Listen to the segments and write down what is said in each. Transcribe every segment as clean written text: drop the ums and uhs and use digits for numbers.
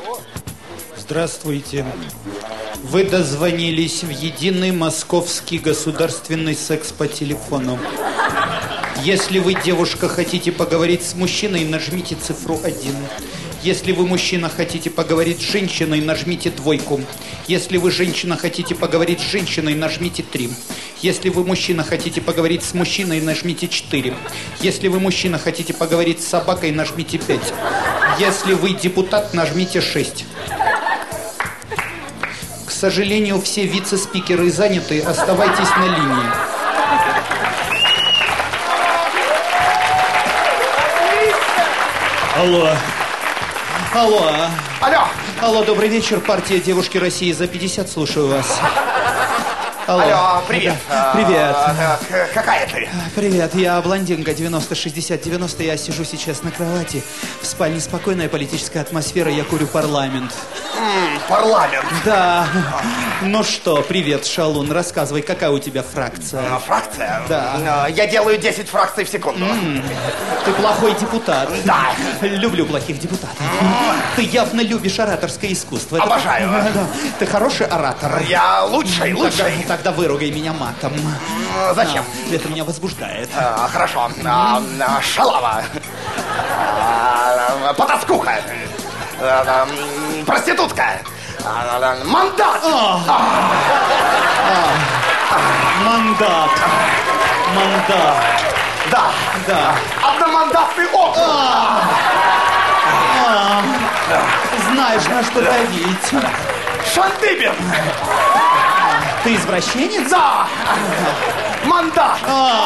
Здравствуйте. Вы дозвонились в единый московский государственный секс по телефону. Если вы, девушка, хотите поговорить с мужчиной, нажмите цифру 1. Если вы, мужчина, хотите поговорить с женщиной, нажмите 2. Если вы, женщина, хотите поговорить с женщиной, нажмите 3. Если вы, мужчина, хотите поговорить с мужчиной, нажмите 4. Если вы, мужчина, хотите поговорить с собакой, нажмите 5. Если вы депутат, нажмите 6. К сожалению, все вице-спикеры заняты. Оставайтесь на линии. Алло. Алло. Алло. Алло, добрый вечер. Партия «Девушки России за 50». Слушаю вас. Алло, привет. Привет. Какая ты? Привет, я блондинка 90-60-90. Я сижу сейчас на кровати. В спальне спокойная политическая атмосфера. Я курю парламент. Парламент. Да. Ну что, привет, Шалун. Рассказывай, какая у тебя фракция? Фракция? Да. Я делаю 10 фракций в секунду. Ты плохой депутат. Да. Люблю плохих депутатов. Ты явно любишь ораторское искусство. Обожаю. Да. Ты хороший оратор. Я лучший. Тогда выругай меня матом. Зачем? Это меня возбуждает. Хорошо. Шалава. Потаскуха. Проститутка. Мандат. Мандат. Да. Одномандатный округ. Знаешь, на что давить. Шандыбин. Ты извращенец? Да. Мандат.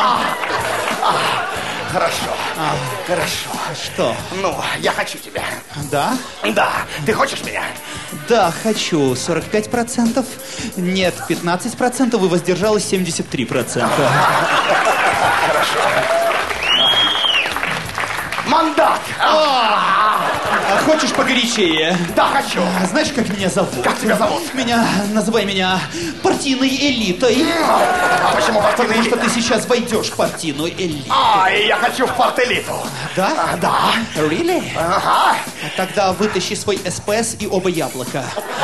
Хорошо. Хорошо. Что? Ну, я хочу тебя. Да? Да. Ты хочешь меня? Да, хочу. 45%. Нет, 15%. И воздержалась 73%. Хорошо. Мандат. А хочешь погорячее? Да, хочу. Знаешь, как меня зовут? Как тебя зовут? Называй меня партийной элитой. А почему партийной Потому что элитой? ты сейчас войдешь в партийную элиту. И я хочу в партэлиту. Да? Да. Really? Ага. Тогда вытащи свой СПС и оба яблока.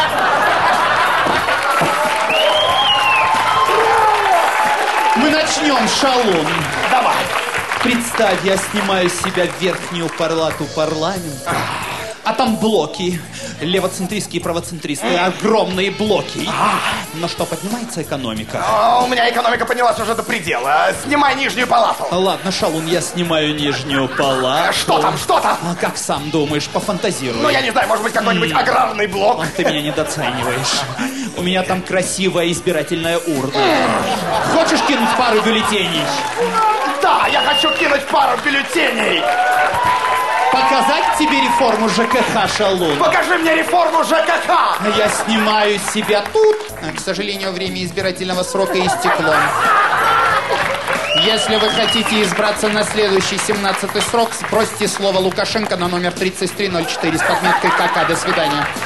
Мы начнем, Шалун. Давай. Представь, я снимаю с себя верхнюю палату парламента, а там блоки, левоцентристские и правоцентристские, огромные блоки. Но что, поднимается экономика? У меня экономика поднялась уже до предела. Снимай нижнюю палату. Ладно, Шалун, я снимаю нижнюю палату. Что там? А как сам думаешь, пофантазируй. Ну, я не знаю, может быть, какой-нибудь аграрный блок. Ты меня недооцениваешь. У меня там красивая избирательная урна. Хочешь кинуть пару бюллетеней? Да, я хочу кинуть пару бюллетеней. Показать тебе реформу ЖКХ, Шалун? Покажи мне реформу ЖКХ. Я снимаю себя тут. К сожалению, время избирательного срока истекло. Если вы хотите избраться на следующий 17-й срок, сбросьте слово Лукашенко на номер 3304 с подметкой КК. До свидания.